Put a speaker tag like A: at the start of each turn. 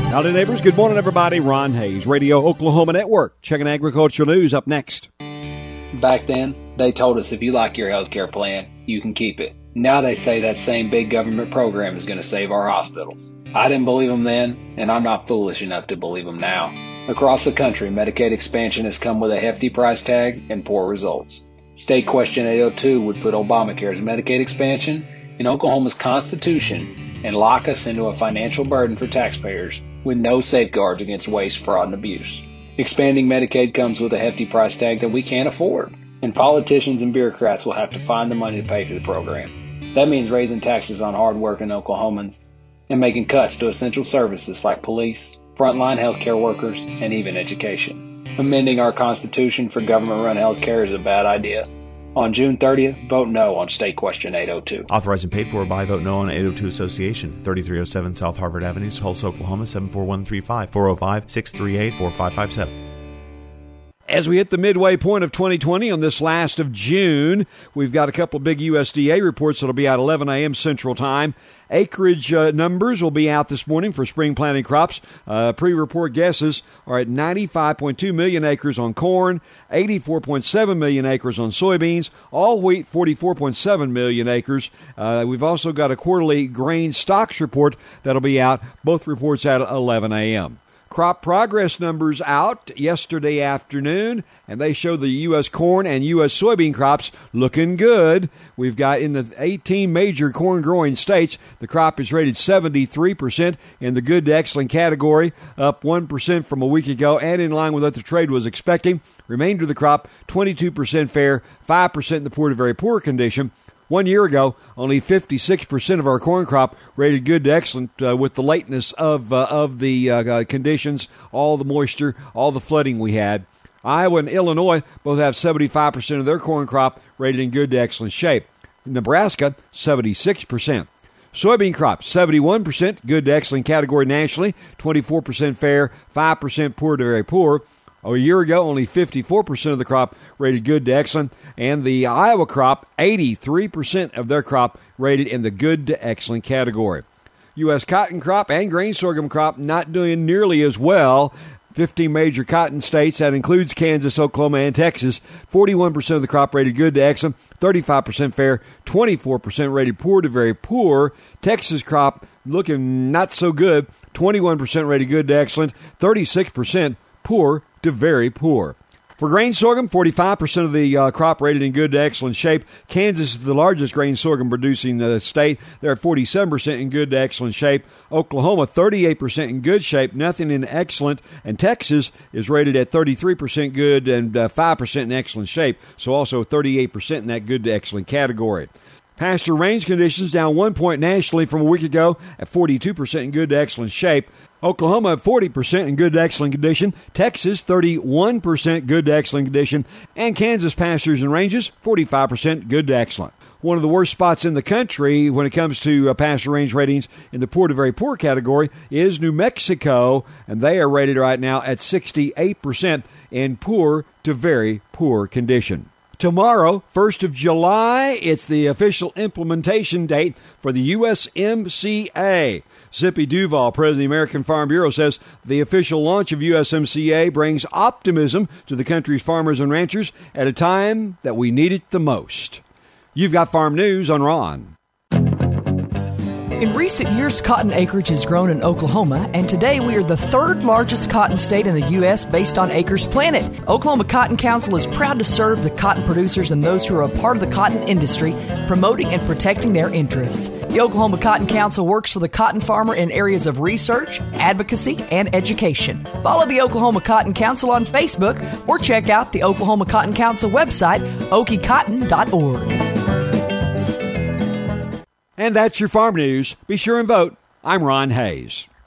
A: Howdy, neighbors. Good morning, everybody. Ron Hayes, Radio Oklahoma Network. Checking agricultural news up next.
B: Back then, they told us if you like your health care plan, you can keep it. Now they say that same big government program is going to save our hospitals. I didn't believe them then, and I'm not foolish enough to believe them now. Across the country, Medicaid expansion has come with a hefty price tag and poor results. State Question 802 would put Obamacare's Medicaid expansion in Oklahoma's Constitution and lock us into a financial burden for taxpayers with no safeguards against waste, fraud, and abuse. Expanding Medicaid comes with a hefty price tag that we can't afford, and politicians and bureaucrats will have to find the money to pay for the program. That means raising taxes on hard-working Oklahomans and making cuts to essential services like police, frontline healthcare workers, and even education. Amending our Constitution for government-run healthcare is a bad idea. On June 30th, vote no on State Question 802.
C: Authorized and paid for by Vote No on 802 Association, 3307 South Harvard Avenue, Tulsa, Oklahoma, 74135, 405-638-4557.
A: As we hit the midway point of 2020 on this last of June, we've got a couple of big USDA reports that will be out 11 a.m. Central Time. Acreage numbers will be out this morning for spring planting crops. Pre-report guesses are at 95.2 million acres on corn, 84.7 million acres on soybeans, all wheat 44.7 million acres. We've also got a quarterly grain stocks report that'll be out, both reports out at 11 a.m. Crop progress numbers out yesterday afternoon, and they show the U.S. corn and U.S. soybean crops looking good. We've got in the 18 major corn-growing states, the crop is rated 73% in the good to excellent category, up 1% from a week ago and in line with what the trade was expecting. Remainder of the crop, 22% fair, 5% in the poor to very poor condition. 1 year ago, only 56% of our corn crop rated good to excellent with the lateness of the conditions, all the moisture, all the flooding we had. Iowa and Illinois both have 75% of their corn crop rated in good to excellent shape. Nebraska, 76%. Soybean crop, 71% good to excellent category nationally, 24% fair, 5% poor to very poor. A year ago, only 54% of the crop rated good to excellent, and the Iowa crop, 83% of their crop rated in the good to excellent category. U.S. cotton crop and grain sorghum crop not doing nearly as well. 15 major cotton states, that includes Kansas, Oklahoma, and Texas. 41% of the crop rated good to excellent, 35% fair, 24% rated poor to very poor. Texas crop looking not so good, 21% rated good to excellent, 36% poor to very poor. For grain sorghum, 45% of the crop rated in good to excellent shape. Kansas is the largest grain sorghum producing state. They're at 47% in good to excellent shape. Oklahoma, 38% in good shape, nothing in excellent. And Texas is rated at 33% good and 5% in excellent shape, so also 38% in that good to excellent category. Pasture range conditions down 1 point nationally from a week ago at 42% in good to excellent shape. Oklahoma at 40% in good to excellent condition. Texas, 31% good to excellent condition. And Kansas pastures and ranges, 45% good to excellent. One of the worst spots in the country when it comes to pasture range ratings in the poor to very poor category is New Mexico, and they are rated right now at 68% in poor to very poor condition. Tomorrow, 1st of July, it's the official implementation date for the USMCA. Zippy Duval, president of the American Farm Bureau, says the official launch of USMCA brings optimism to the country's farmers and ranchers at a time that we need it the most. You've got Farm News on Ron.
D: In recent years, cotton acreage has grown in Oklahoma, and today we are the third largest cotton state in the U.S. based on acres planted. Oklahoma Cotton Council is proud to serve the cotton producers and those who are a part of the cotton industry, promoting and protecting their interests. The Oklahoma Cotton Council works for the cotton farmer in areas of research, advocacy, and education. Follow the Oklahoma Cotton Council on Facebook or check out the Oklahoma Cotton Council website, okiecotton.org.
A: And that's your farm news. Be sure and vote. I'm Ron Hayes.